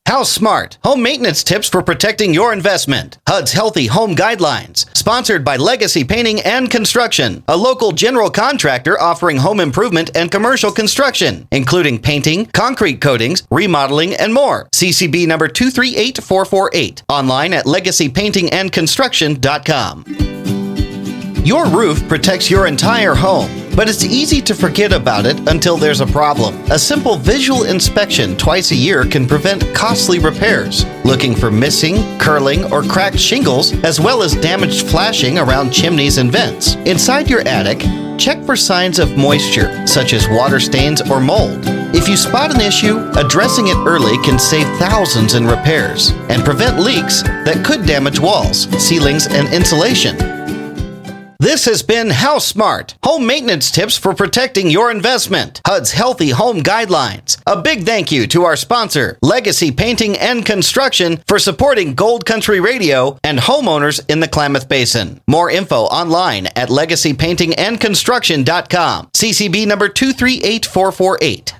House Smart, home maintenance tips for protecting your investment. HUD's Healthy Home Guidelines, sponsored by Legacy Painting and Construction, a local general contractor offering home improvement and commercial construction, including painting, concrete coatings, remodeling, and more. CCB number 238448. Online at legacypaintingandconstruction.com. Your roof protects your entire home, but it's easy to forget about it until there's a problem. A simple visual inspection twice a year can prevent costly repairs. Looking for missing, curling, or cracked shingles, as well as damaged flashing around chimneys and vents. Inside your attic, check for signs of moisture, such as water stains or mold. If you spot an issue, addressing it early can save thousands in repairs and prevent leaks that could damage walls, ceilings, and insulation. This has been House Smart, home maintenance tips for protecting your investment. HUD's Healthy Home Guidelines. A big thank you to our sponsor, Legacy Painting and Construction, for supporting Gold Country Radio and homeowners in the Klamath Basin. More info online at legacypaintingandconstruction.com. CCB number 238448.